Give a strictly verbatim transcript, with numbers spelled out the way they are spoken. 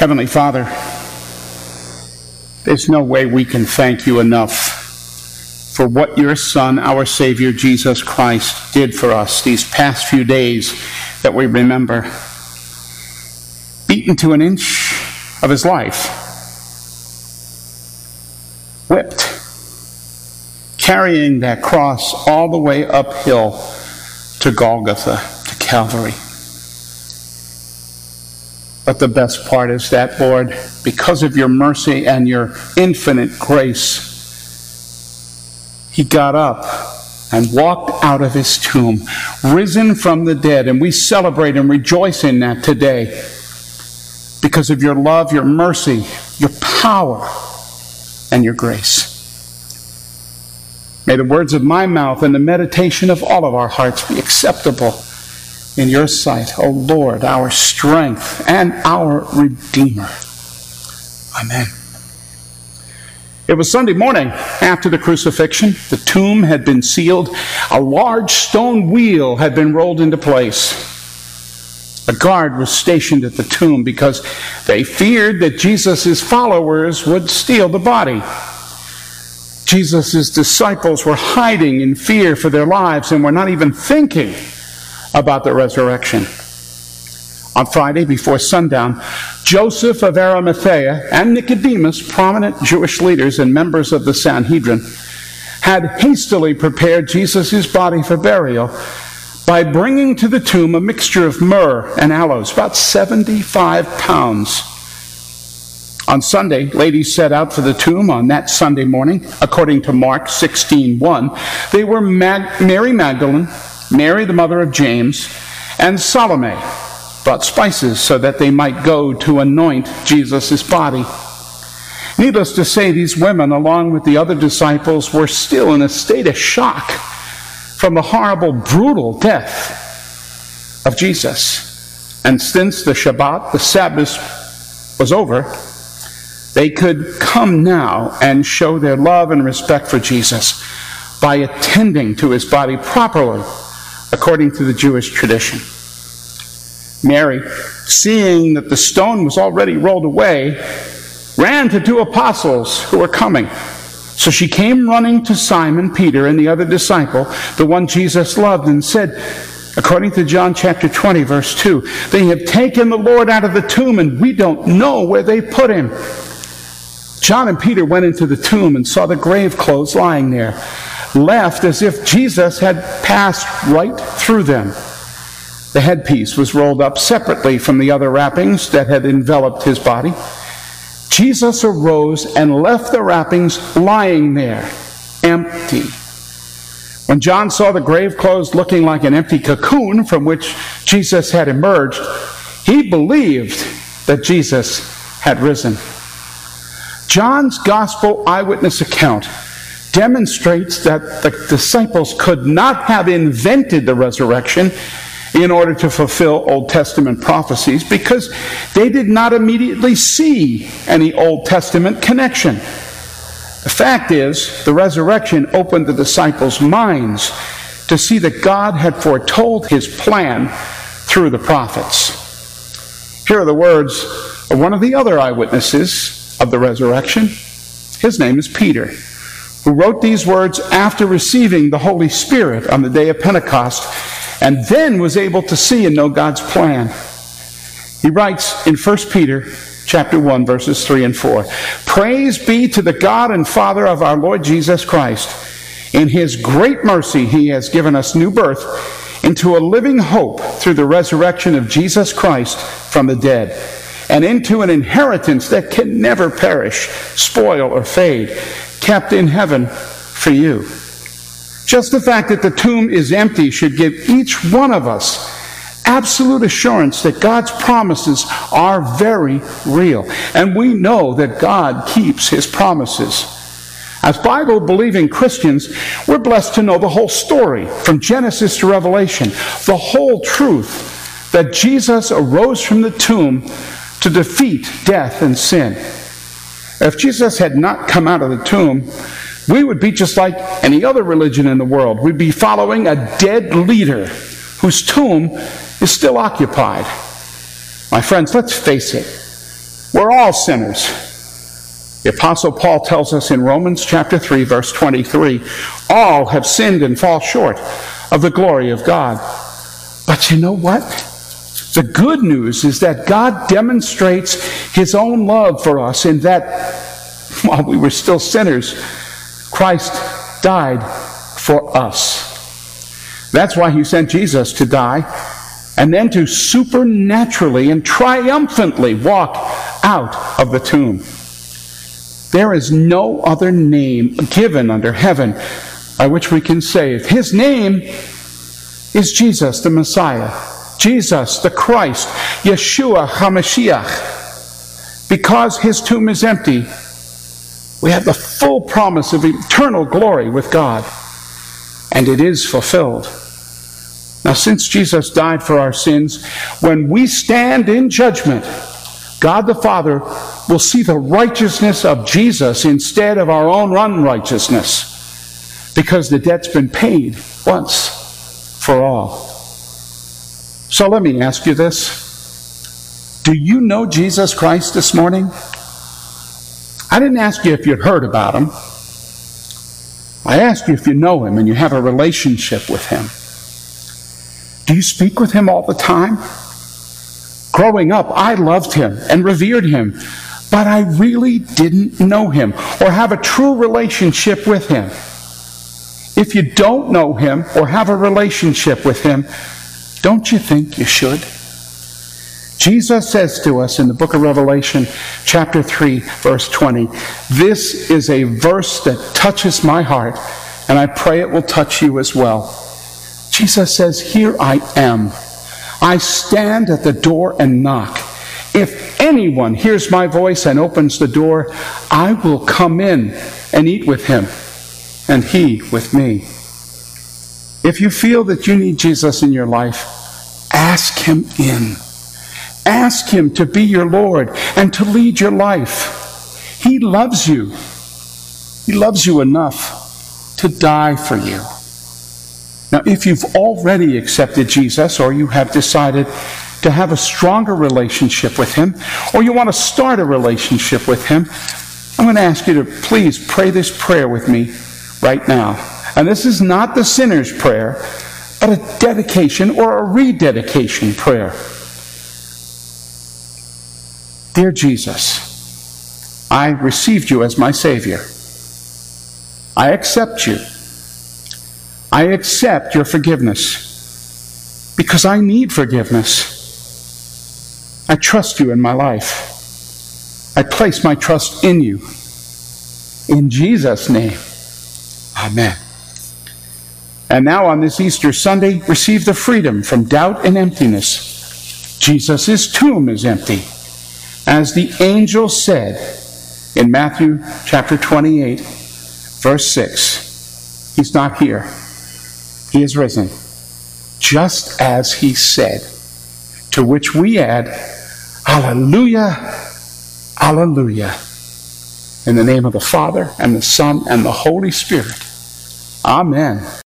Heavenly Father, there's no way we can thank you enough for what your Son, our Savior, Jesus Christ, did for us these past few days that we remember. Beaten to an inch of his life. Whipped. Carrying that cross all the way uphill to Golgotha, to Calvary. But the best part is that, Lord, because of your mercy and your infinite grace, he got up and walked out of his tomb, risen from the dead, and we celebrate and rejoice in that today because of your love, your mercy, your power, and your grace. May the words of my mouth and the meditation of all of our hearts be acceptable in your sight, O Lord, our strength and our Redeemer. Amen. It was Sunday morning after the crucifixion. The tomb had been sealed. A large stone wheel had been rolled into place. A guard was stationed at the tomb because they feared that Jesus' followers would steal the body. Jesus' disciples were hiding in fear for their lives and were not even thinking about the resurrection. On Friday, before sundown, Joseph of Arimathea and Nicodemus, prominent Jewish leaders and members of the Sanhedrin, had hastily prepared Jesus' body for burial by bringing to the tomb a mixture of myrrh and aloes, about seventy-five pounds. On Sunday, ladies set out for the tomb on that Sunday morning. According to Mark sixteen one, they were Mag- Mary Magdalene, Mary the mother of James, and Salome, brought spices so that they might go to anoint Jesus' body. Needless to say, these women, along with the other disciples, were still in a state of shock from the horrible, brutal death of Jesus. And since the Shabbat, the Sabbath, was over, they could come now and show their love and respect for Jesus by attending to his body properly, according to the Jewish tradition. Mary, seeing that the stone was already rolled away, ran to two apostles who were coming. So she came running to Simon Peter and the other disciple, the one Jesus loved, and said, according to John chapter twenty, verse two, "They have taken the Lord out of the tomb, and we don't know where they put him." John and Peter went into the tomb and saw the grave clothes lying there, left as if Jesus had passed right through them. The headpiece was rolled up separately from the other wrappings that had enveloped his body. Jesus arose and left the wrappings lying there, empty. When John saw the grave clothes looking like an empty cocoon from which Jesus had emerged, he believed that Jesus had risen. John's gospel eyewitness account demonstrates that the disciples could not have invented the resurrection in order to fulfill Old Testament prophecies because they did not immediately see any Old Testament connection. The fact is, the resurrection opened the disciples' minds to see that God had foretold his plan through the prophets. Here are the words of one of the other eyewitnesses of the resurrection. His name is Peter, who wrote these words after receiving the Holy Spirit on the day of Pentecost, and then was able to see and know God's plan. He writes in First Peter chapter one, verses three and four, "Praise be to the God and Father of our Lord Jesus Christ. In his great mercy he has given us new birth into a living hope through the resurrection of Jesus Christ from the dead, and into an inheritance that can never perish, spoil, or fade, kept in heaven for you." Just the fact that the tomb is empty should give each one of us absolute assurance that God's promises are very real. And we know that God keeps his promises. As Bible-believing Christians, we're blessed to know the whole story, from Genesis to Revelation, the whole truth that Jesus arose from the tomb to defeat death and sin. If Jesus had not come out of the tomb, we would be just like any other religion in the world. We'd be following a dead leader whose tomb is still occupied. My friends, let's face it. We're all sinners. The Apostle Paul tells us in Romans chapter three, verse twenty-three, all have sinned and fall short of the glory of God. But you know what? The good news is that God demonstrates his own love for us in that while we were still sinners, Christ died for us. That's why he sent Jesus to die and then to supernaturally and triumphantly walk out of the tomb. There is no other name given under heaven by which we can save. His name is Jesus the Messiah, Jesus the Christ, Yeshua HaMashiach. Because his tomb is empty, we have the full promise of eternal glory with God, and it is fulfilled. Now, since Jesus died for our sins, when we stand in judgment, God the Father will see the righteousness of Jesus instead of our own unrighteousness, because the debt's been paid once for all. So let me ask you this. Do you know Jesus Christ this morning? I didn't ask you if you'd heard about him. I asked you if you know him and you have a relationship with him. Do you speak with him all the time? Growing up, I loved him and revered him, but I really didn't know him or have a true relationship with him. If you don't know him or have a relationship with him, don't you think you should? Jesus says to us in the book of Revelation, chapter three, verse twenty, this is a verse that touches my heart, and I pray it will touch you as well. Jesus says, here I am. I stand at the door and knock. If anyone hears my voice and opens the door, I will come in and eat with him, and he with me. If you feel that you need Jesus in your life, ask him in. Ask him to be your Lord and to lead your life. He loves you. He loves you enough to die for you. Now, if you've already accepted Jesus, or you have decided to have a stronger relationship with him, or you want to start a relationship with him, I'm going to ask you to please pray this prayer with me right now. And this is not the sinner's prayer, but a dedication or a rededication prayer. Dear Jesus, I received you as my Savior. I accept you. I accept your forgiveness because I need forgiveness. I trust you in my life. I place my trust in you. In Jesus' name, amen. And now on this Easter Sunday, receive the freedom from doubt and emptiness. Jesus' tomb is empty. As the angel said in Matthew chapter twenty-eight, verse six, he's not here. He is risen, just as he said, to which we add, Hallelujah, Hallelujah. In the name of the Father, and the Son, and the Holy Spirit. Amen.